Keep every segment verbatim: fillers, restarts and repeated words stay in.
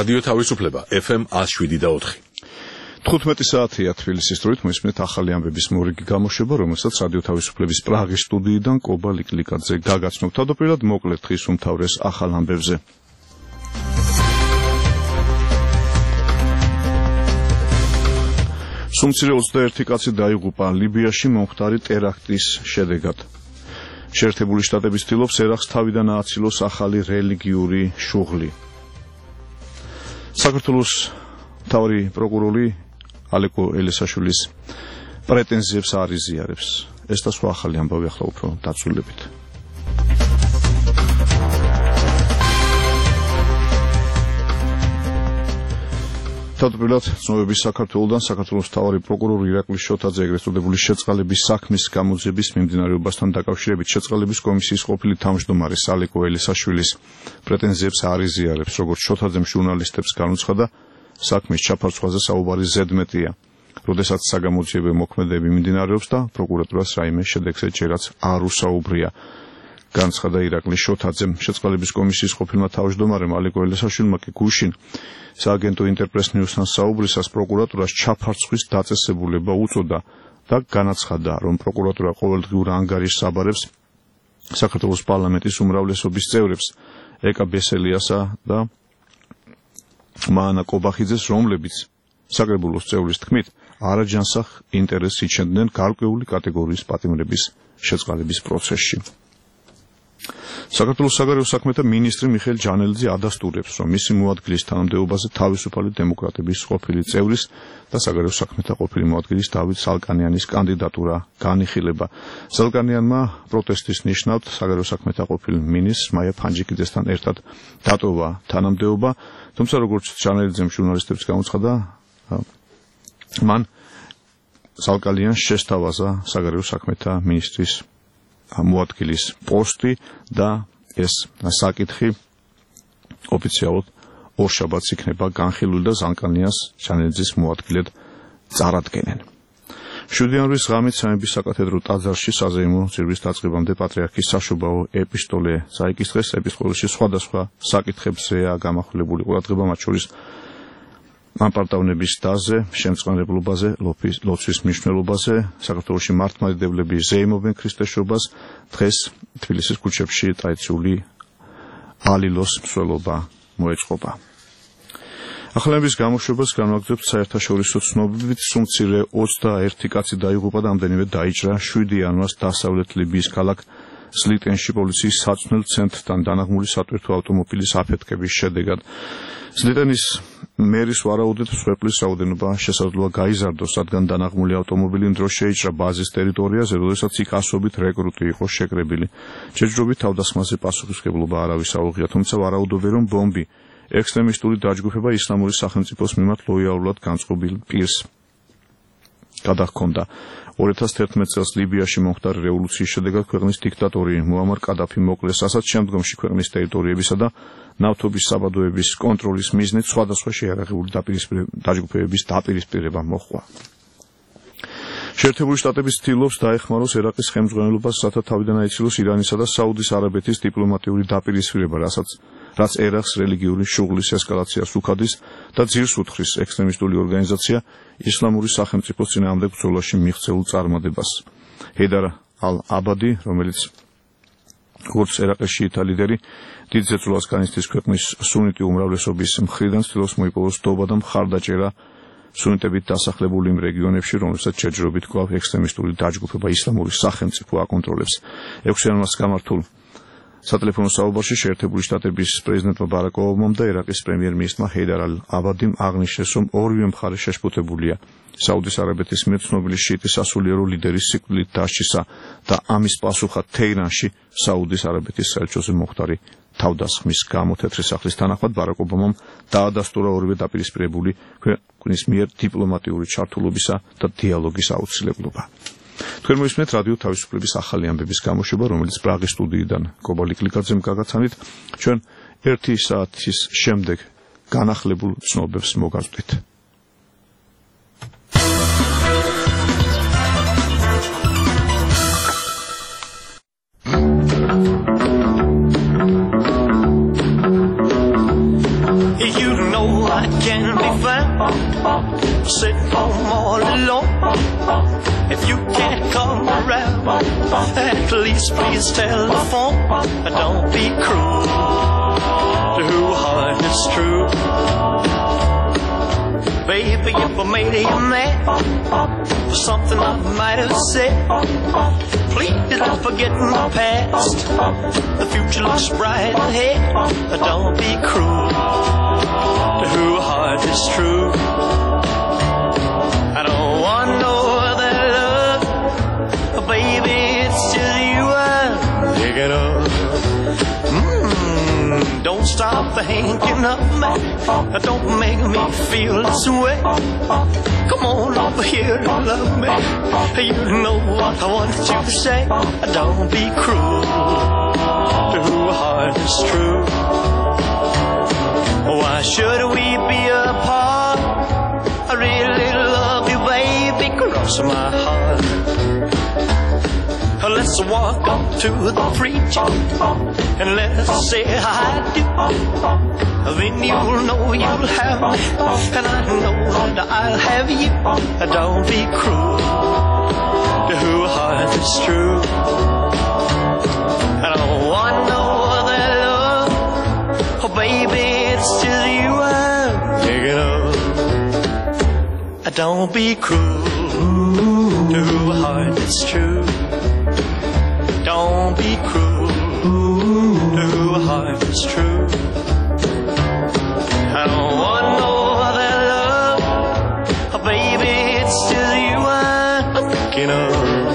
რადიო თავისუფლება ეფ ემ one oh seven და four. თხუთმეტი საათია თბილისის დროით მოისმენთ ახალი ამბების მორიგი გამოშვება, რომელსაც რადიო თავისუფლების პრაღის სტუდიიდან კობა ლიკლიკაძე გაგაცნობთ. თავდაპირველად მოკლედ დღის უმთავრეს ახალ ამბებზე. სუმცირე ოცდაერთი კაცი დაიღუპა ლიბიაში მომხდარი ტერაქტის შედეგად. შეერთებული შტატების ცდილობს ერაყს თავიდან ააცილოს ახალი რელიგიური შუღლი. საქართველოს მთავარი პროკურორი ალეკო ელესაშვილის პრეტენზიებს არ იზიარებს. ეს და სხვა ახალი ამბავი ახლა უფრო დაწვრილებით. თავდაპირველად ცნობების საქართველოდან საქართველოს მთავარი პროკურორი ირაკლი შოთაძე ეგრეთ წოდებული შეწყალების საქმის გამოძიების მიმდინარეობასთან დაკავშირებით შეწყალების კომისიის ყოფილი თავმჯდომარის ალეკო ელესაშვილის პრეტენზიებს არ იზიარებს. როგორც შოთაძემ ჟურნალისტებს განუცხადა, საქმის ჩაფარცხვაზე საუბარი ზედმეტია, როდესაც საგამოძიებო მოქმედებები მიმდინარეობს და პროკურატურას რაიმე შედეგზე ჯერაც არ უსაუბრია. განცხადა ირაკლი შოთაძემ. შეწყალების კომისიის ყოფილმა თავმჯდომარემ ალეკო ელესაშვილმა კი გუშინ სააგენტო ინტერპრეს ნიუსთან საუბრისას პროკურატურას ჩაფარცხვის დაწესებულება უწოდა და განაცხადა, რომ პროკურატურა ყოველდღიურ ანგარიშს აბარებს საქართველოს პარლამენტის უმრავლესობის წევრებს ეკა ბესელიასა და მაანა კობახიძეს, რომლებიც საკრებულოს წევრის თქმით არაჯანსაღ ინტერესს იჩენდნენ გარკვეული კატეგორიის პატიმრების შეწყალების პროცესში. საქართველოს საგარეო საქმეთა მინისტრი მიხეილ ჯანელიძე ადასტურებს, რომ მისი მოადგილის თანამდებობაზე თავისუფალი დემოკრატების ყოფილი წევრის და საგარეო საქმეთა ყოფილი მოადგილის დავით ზალკანიანის კანდიდატურა განიხილება. ზალკანიანმა პროტესტის ნიშნავ საგარეო საქმეთა ყოფილ მინისტრს მაია ფანჯიკიძესთან ერთად დატოვა თანამდებობა, თუმცა როგორც ჯანელიძემ ჟურნალისტებს განუცხადა, მან ზალკანიანს შესთავაზა საგარეო საქმეთა მინისტრის მოადგილის პოსტი და ეს საკითხი ოფიციალურად ორშაბათს იქნება განხილული და ზალკანიანს ჯანელიძის მოადგილედ წარადგენენ. შვიდი იანვრის ღამით სამების საკათედრო ტაძარში საზეიმო ძირვის დაწყებამდე პატრიარქის საშობაო ეპისტოლე წაიკითხეს. ეპისტოლეში სხვადასხვა საკითხებზეა გამახვილებული ყურადღება, მათ შორის მამპარტავნების დაზე, შემწყნარებლობაზე, ლოცვის მნიშვნელობაზე, საქართველოში მართლმადიდებლები ზეიმობენ ქრისტესობას, დღეს თბილისის ქუჩებში ტრადიციული ალილოს მსვლელობა მოეწყობა. ახალების გამოშვებას განვაგრძობთ საერთაშორისო ცნობებით. სუმცირე ოცდაერთი კაცი დაიღუპა და ამდენივე დაიჭრა შვიდი იანვარს დასავლეთ ლიბიის ქალაქ სლიტენში პოლიციის საცნელ ცენტრთან დანაღმული სატვირთო ავტომობილის აფეთქების შედეგად. სლიტენის მერის ვარაუდით მსხვერპლის რაოდენობა შესაძლოა გაიზარდოს, რადგან დანაღმული ავტომობილი იმ დროს შეიჭრა ბაზის ტერიტორიაზე, როდესაც იქ ასობით რეკრუტი იყო შეკრებილი. ჯერჯერობით თავდასხმაზე პასუხისმგებლობა არავის აუღია, თუმცა ვარაუდობენ, რომ ბომბი ექსტრემისტული დაჯგუფება ისლამური სახელმწიფოს მიმართ ლოიალურად განწყობილ პირს გადაჰქონდა. ორი ათას თერთმეტ წელს ლიბიაში მომხდარი რევოლუციის შედეგად ქვეყნის დიქტატორი მუამარ კადაფი მოკლეს, რასაც შემდგომში ქვეყნის ტერიტორიებისა და ნავთობის საბადოების კონტროლის მიზნით სხვადასხვა შეიარაღებული დაჯგუფებების დაპირისპირება მოჰყვა. შეერთებული შტატების ცდილობს დაეხმაროს ერაყის ხელმძღვანელობას, რათა თავიდან აიცილოს ირანისა და საუდის არაბეთის დიპლომატიური დაპირისპირება, რასაც რაც ერაყს რელიგიური შუღლის ესკალაციას უხადის და ძირს უთხრის ექსტრემისტული ორგანიზაცია ისლამური სახელმწიფოს წინააღმდეგ ბრძოლაში მიღწეულ წარმატებას. ჰეიდარ ალ-აბადი, რომელიც როგორც ერაყის შიიტა ლიდერი დიდ ზეწოლას განიცდის ქვეყნის სუნიტი უმრავლესობის მხრიდან, ცდილობს მოიპოვოს დობა და მხარდაჭერა სუნიტებით დასახლებულ იმ რეგიონებში, რომელსაც ჯერჯერობით კვლავ ექსტრემისტული დაჯგუფება ისლამური სახელმწიფო აკონტროლებს. ექვსი იანვარს გამართულ სატელეფონო საუბარში შეერთებული შტატების პრეზიდენტმა ბარაკ ობამამ და ერაყის პრემიერ-მინისტრმა ჰეიდარ ალ-აბადიმ აღნიშნეს, რომ ორივე მხარე შეშფოთებულია საუდის არაბეთის მიერ ცნობილი შიიტის სასულიერო ლიდერის სიკვდილით დასჯისა და ამის პასუხად თეირანში საუდის არაბეთის საელჩოზე მომხდარი თავდასხმის გამო. თეთრი სახლის თანახმად ბარაკ ობამამ დაადასტურა ორივე დაპირისპირებული ქვეყნის მიერ დიპლომატიური ჩართულობისა და დიალოგის აუცილებლობა. თქვენ მოისმენთ რადიო თავისუფლების ახალი ამბების გამოშვება, რომელიც პრაღის სტუდიიდან კობა ლიკლიკაძემ გაგაცანით. ჩვენ ერთი საათის შემდეგ განახლებულ ცნობებს მოგაზრდით. You know At least please telephone. Don't be cruel to who heart is true. Baby, if I made you mad for something I might have said, please don't forget my past. The future looks bright ahead. Don't be cruel to who heart is true. I don't want no other love, baby, it's just you I'm thinking of. Mm, don't stop thinking of me. Don't make me feel this way. Come on over here and love me. You know what I want you to say. Don't be cruel to who heart is true. Why should we be apart? I really love you, baby, cross my heart. Let's walk up to the preacher and let's say I do. Then you'll know you'll have me, and I know that I'll have you. Don't be cruel to who heart is true. I don't want no other love, oh baby, it's just you I'm thinking of. Don't be cruel to who heart is true. Don't be cruel to a heart that's true. I don't want no other love, oh, baby, it's just you I'm thinking of.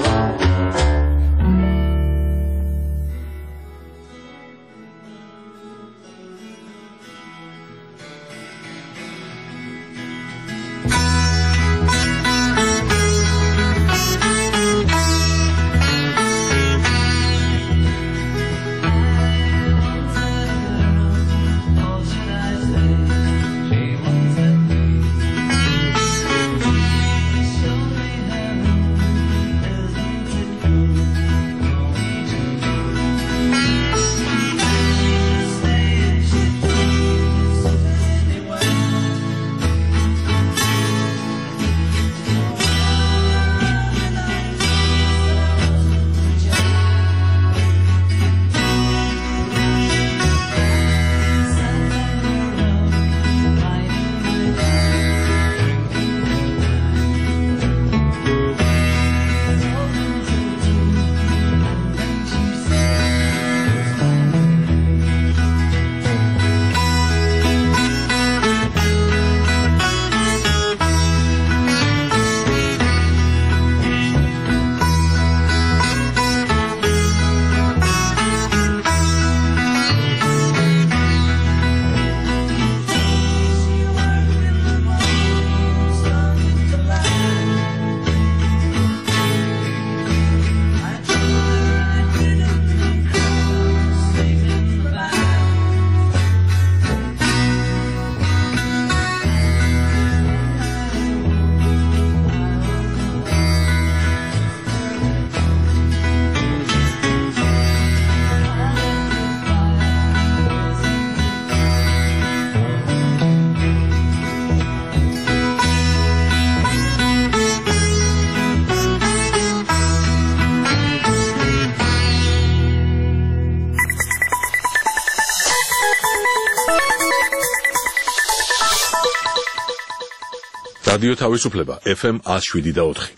რადიო თავისუფლება F M one oh seven და four.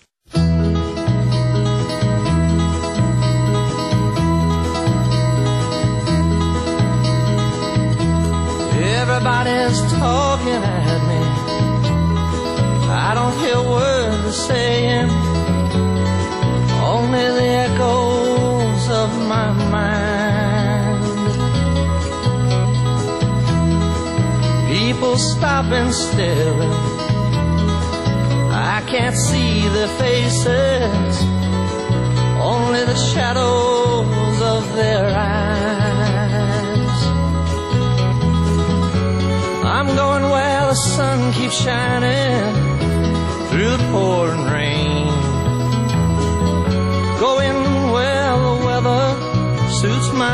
Everybody's talking at me. I don't hear words they're saying, only the echoes of my mind. People stop and stare. I can't see their faces, only the shadows of their eyes. I'm going where the sun keeps shining through the pouring rain, going where the weather suits my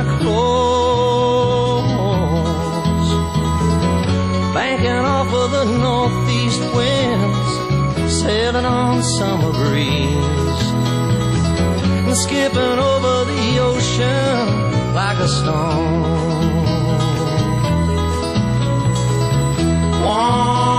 clothes, banking off of the northeast winds, sailing on summer breeze, and skipping over the ocean like a stone. Whoa.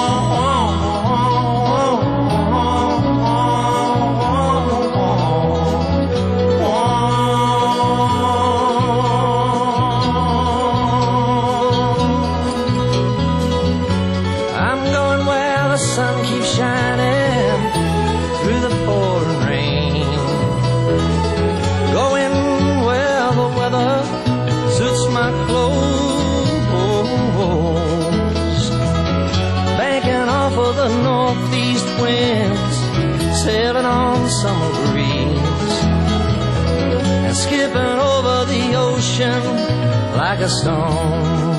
Sailing on summer breeze and skipping over the ocean like a stone.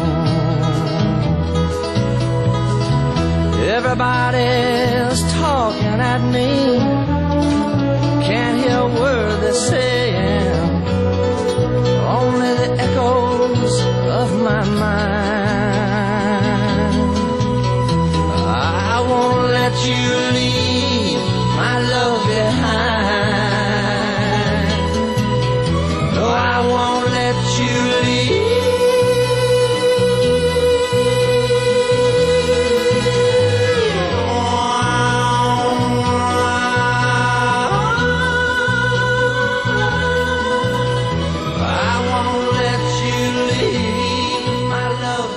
Everybody's talking at me, can't hear a word they're saying, only the echoes of my mind. I won't let you leave my love behind. No, I won't let you leave. I won't let you leave my love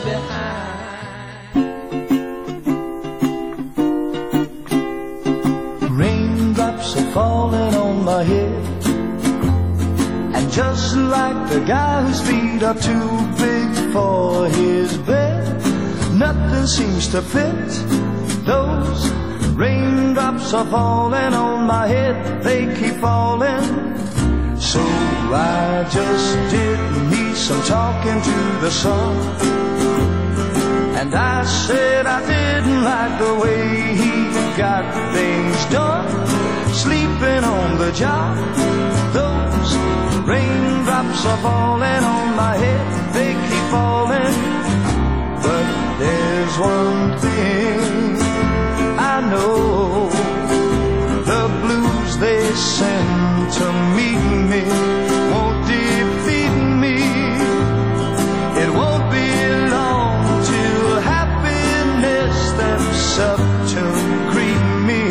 behind. Raindrops are falling on my head, and just like the guy whose feet are too big for his bed, nothing seems to fit. Those raindrops are falling on my head, they keep falling. So I just did me some talking to the sun, and I said I didn't like the way he got things done, sleeping on the job. Those raindrops are falling on my head, they keep falling. But there's one thing I know, the blues they send to meet me won't defeat me. It won't be long till happiness steps up to greet me.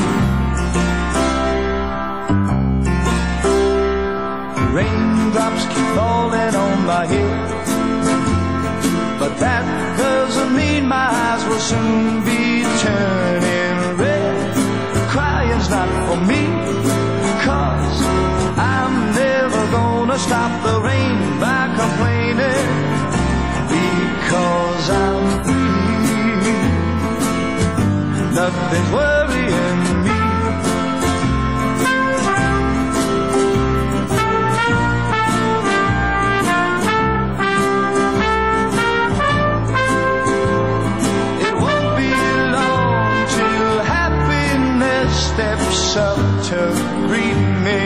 Raindrops keep falling on my head, but that doesn't mean my eyes will soon be turning red. Crying's not for me, 'cause I'm never gonna stop the rain by complaining, because I'm free. Nothing's worrying me. Steps up to greet me.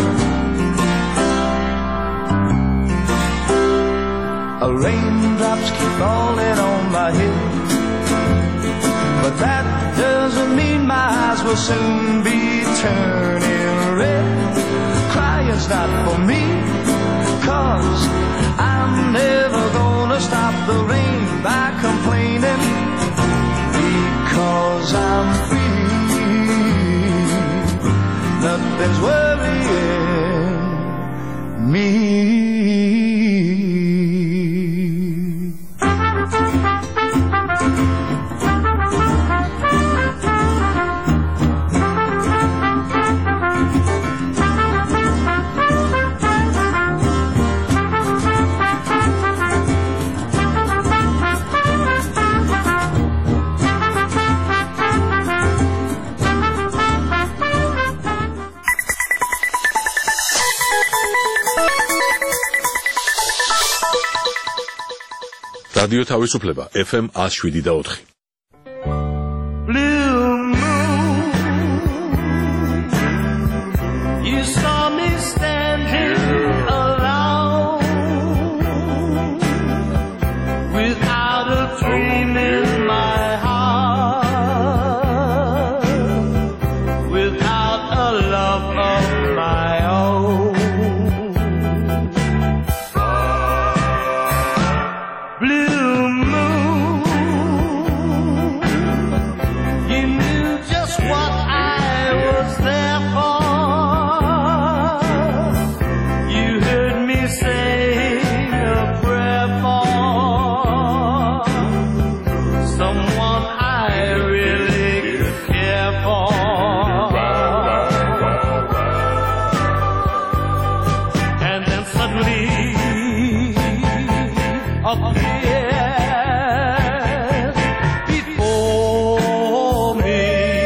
Raindrops keep falling on my head, but that doesn't mean my eyes will soon be turning red. Crying's not for me, 'cause I'm never gonna stop the rain by complaining, because I'm free. Nothing's worrying me. რადიო თავისუფლება F M one oh seven და four. Blue moon, you saw me standing alone, without a dream in my heart, without a love of my own. appears before me.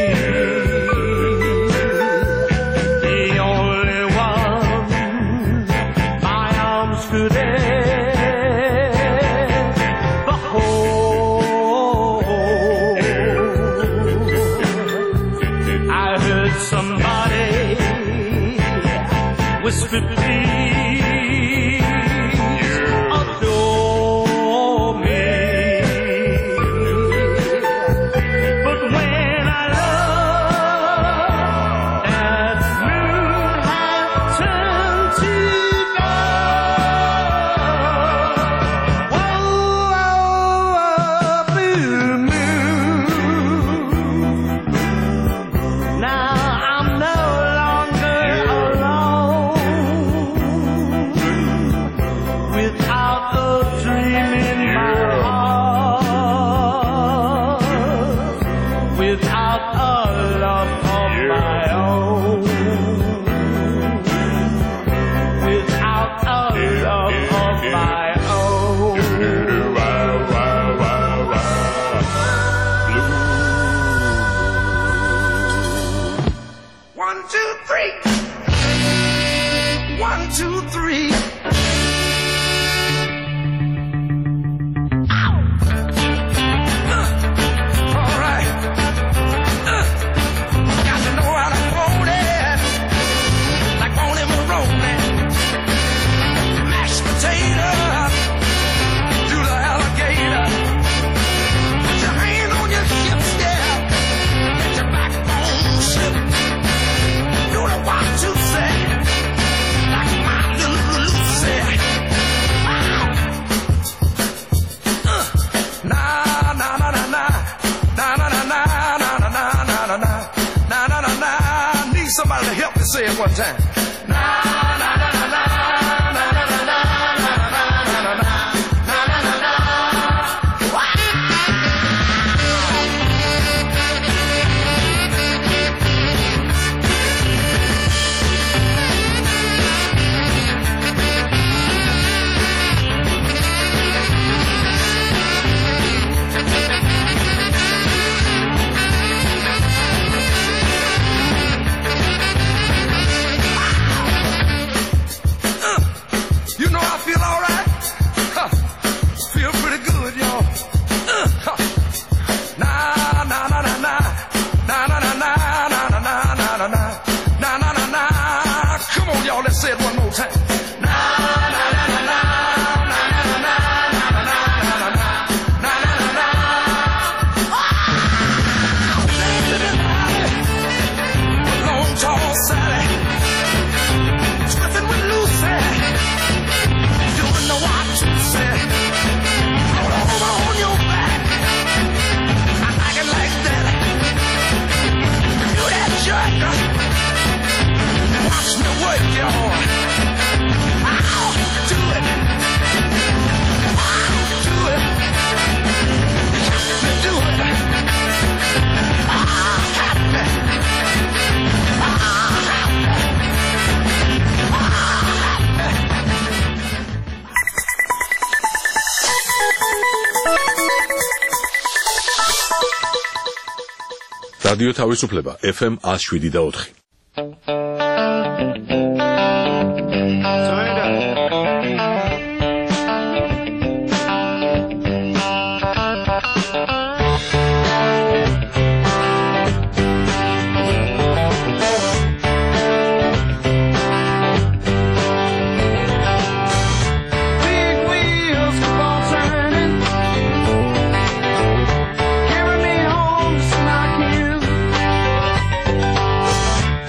The only one my arms could ever hold. I heard somebody whisper, please adore me. But when I love, that moon had turned to gold. Whoa, whoa, blue moon. Now I'm no longer alone, without a dream in my heart, without a love of my own, without a love of my own. One, two, three. One, two, three. Ow! Uh, all right. Uh, got to know how to hold it, like Boney Maroney. Mashed potato, do the alligator. Put your hand on your hips, yeah. Let your backbone slip. Do the one, two, say, like my little Lucy. Wow. Uh, na na na na na na na na na na na na na na na na na na na. Need somebody to help me say it one time. Na na na na na na na na na na na na na na na. Uh, You know I feel all right. Huh. Feel pretty good, y'all. Uh, huh. Na na na na na na na na na na na na na na na na na na na. Come on, y'all. Let's say it one more time. Na na na na na na na na na na na na na na na na. Long tall Sally, twisting with Lucy. Doing the what you say. Roll over on your back. I like it like that. Do that jerk. Watch me work, y'all. Ow, do it. Ow, do it. Watch me do it. Ah, happy. Ah, happy. Ah, happy. რადიო თავისუფლება ეფ ემ one oh seven და four. Big wheels keep on turning, carry me home to Smock Hill.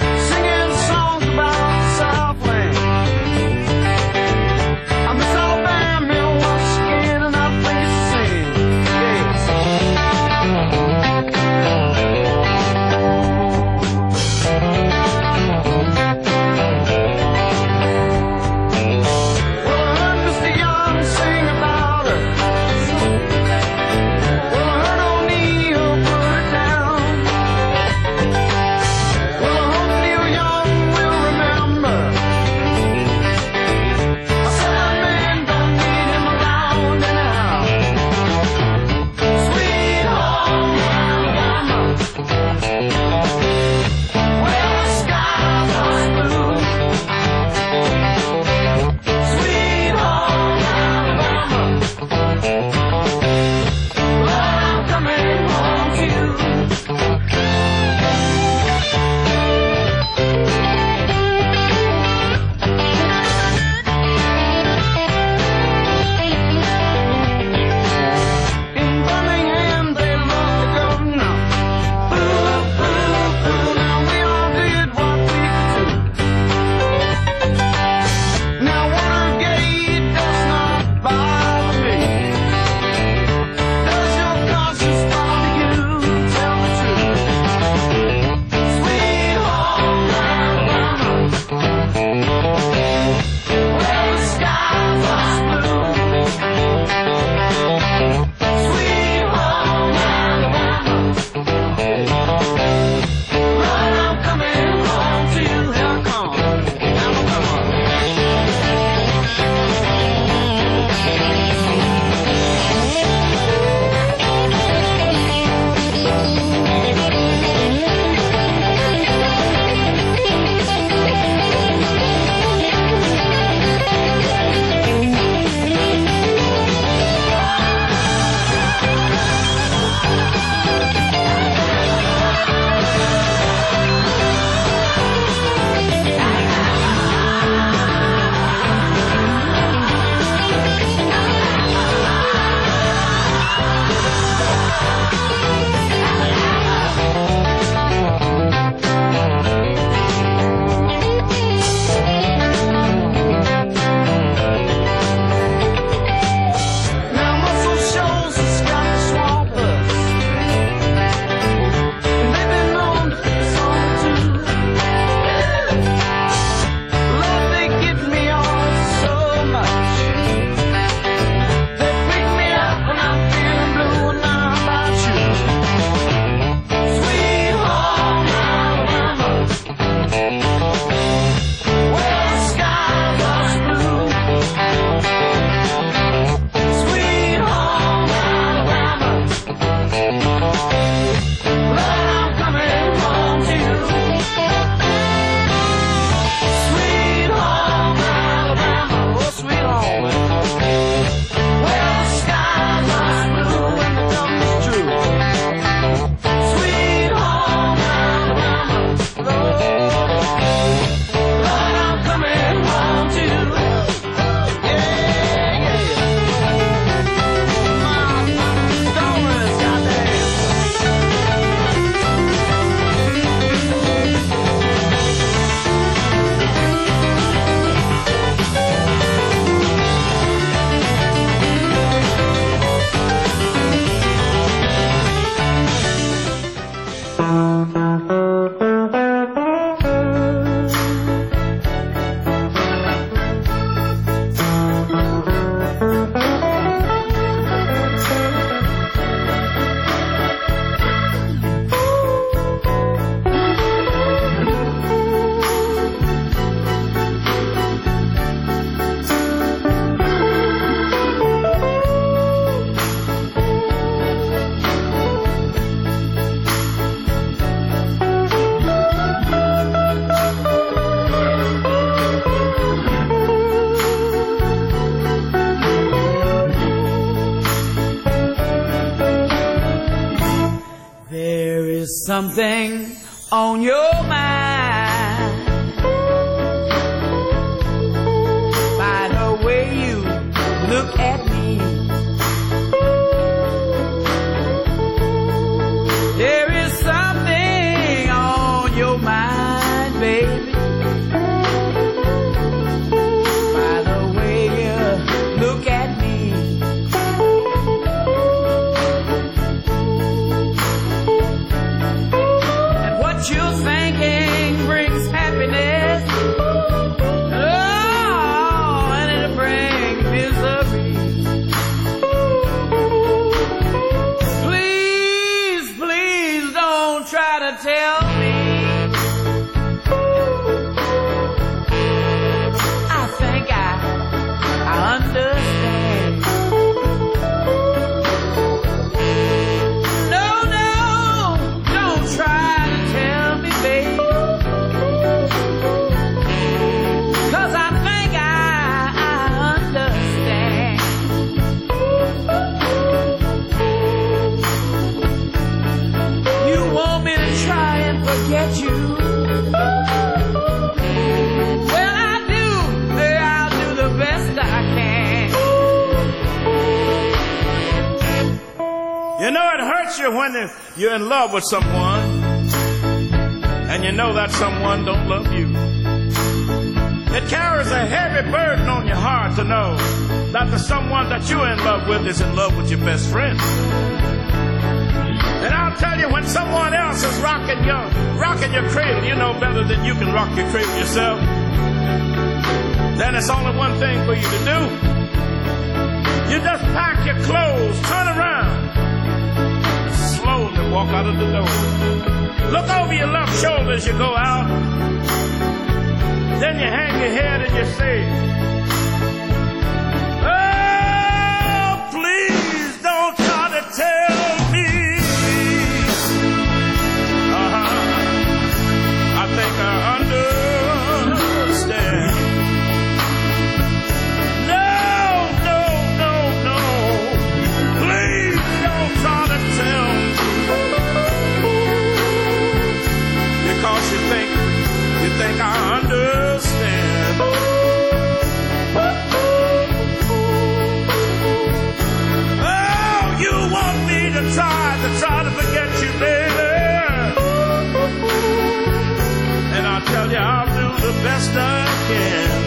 something on your mind. By the way you look at me, there is something on your mind, baby. By the way you look at me, and what you're thinking brings happiness. Oh, and it'll bring misery. Please, please don't try to tell me I think I, I understand. No, no, don't try to tell me, babe, 'cause I think I, I understand. You want me to try and forget you? Well, I do. I'll do the best I can. You know, it hurts you when you're in love with someone and you know that someone don't love you. It carries a heavy burden on your heart to know that the someone that you're in love with is in love with your best friend. And I'll tell you, when someone else is rocking your, rocking your cradle, you know better than you can rock your cradle yourself. Then it's only one thing for you to do. You just pack your clothes, turn around, slowly walk out of the door. Look over your left shoulder as you go out. Then you hang your head and you say, oh, please don't try to tell me. Uh-huh. I think I understand. No, no, no, no. Please don't try to tell me. Because you think, you think I understand. Oh, you want me to try, to try to forget you, baby. And I tell you, I'll do the best I can.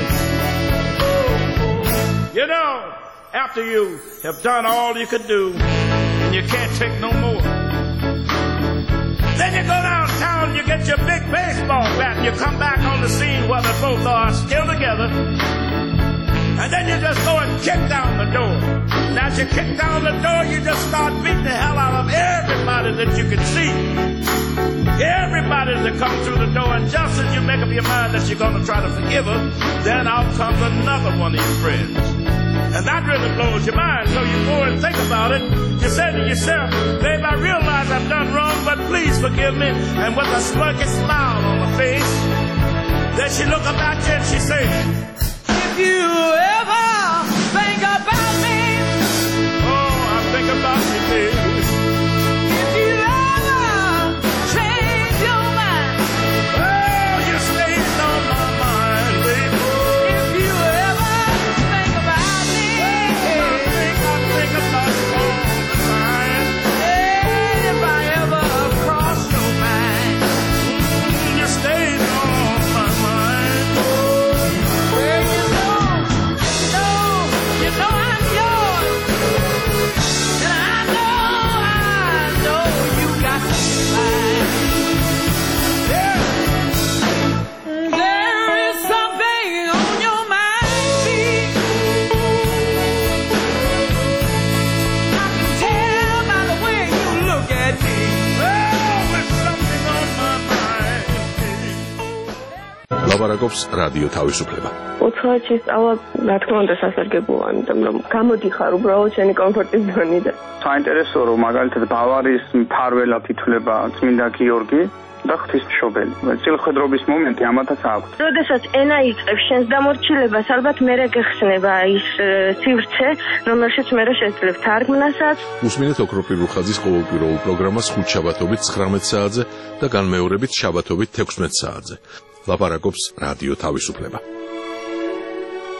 You know, after you have done all you could do, and you can't take no more, then you go downtown, you get your big baseball bat, and you come back on the scene where they both are still together. And then you just go and kick down the door. And as you kick down the door, you just start beating the hell out of everybody that you can see. Everybody that comes through the door. And just as you make up your mind that you're going to try to forgive her, then out comes another one of your friends. And that really blows your mind. So you go and think about it. You say to yourself, babe, I realize I've done wrong, but please forgive me. And with a smirky smile on her face, then she look up at you and she say, If you ever think about me, oh, I think about you, baby. if you ever change your mind, Oh, you stayed on my mind, baby. if you ever think about me, I think, I think about you all the time. and if I ever cross your mind, You stayed on my mind. well, you know, you know, you know I'm yours, and I know, I know you got mine. Yeah. There is something on your mind, babe. I can tell by the way you look at me. Oh, there's something on my mind. ლაპარაკობს რადიო თავისუფლება. უცხოეთში სწავლა, რა თქმა უნდა, სასარგებლოა, იმიტომ რომ გამოდიხარ უბრალოდ შენი კომფორტის ზონიდან. საინტერესოა, რომ მაგალითად ბავარიის მფარველად ითვლება წმინდა გიორგი. და ღვთისმშობელი. წილხვედრობის მომენტი ამათაც აქვს. როდესაც ენა იწყებს შენს დამორჩილებას, ალბათ მერე გეხსნება ის სივრცე, რომელშიც მერე შეძლებ თარგმნასაც. უსმინეთ ოქროპირ რუხაძის ყოველკვირეულ პროგრამას ხუთ შაბათობით ცხრამეტ საათზე და განმეორებით შაბათობით თექვსმეტ საათზე. ლაპარაკობს რადიო თავისუფლება.